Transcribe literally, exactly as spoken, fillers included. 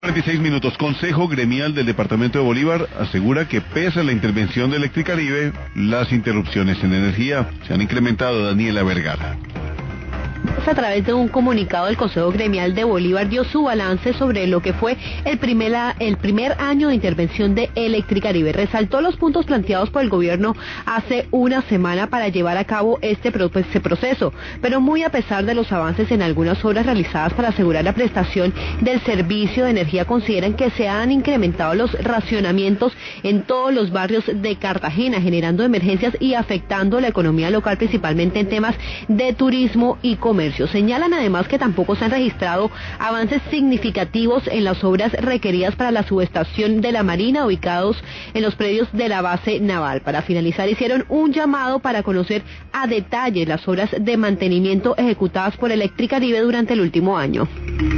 cuarenta y seis minutos. Consejo Gremial del Departamento de Bolívar asegura que pese a la intervención de Electricaribe, las interrupciones en energía se han incrementado. Daniela Vergara. A través de un comunicado, del Consejo Gremial de Bolívar dio su balance sobre lo que fue el primer, el primer año de intervención de Electricaribe. Resaltó los puntos planteados por el gobierno hace una semana para llevar a cabo este, este proceso, pero muy a pesar de los avances en algunas obras realizadas para asegurar la prestación del servicio de energía, consideran que se han incrementado los racionamientos en todos los barrios de Cartagena, generando emergencias y afectando la economía local, principalmente en temas de turismo y comercio. Señalan además que tampoco se han registrado avances significativos en las obras requeridas para la subestación de la Marina, ubicados en los predios de la base naval. Para finalizar, hicieron un llamado para conocer a detalle las obras de mantenimiento ejecutadas por Electricaribe durante el último año.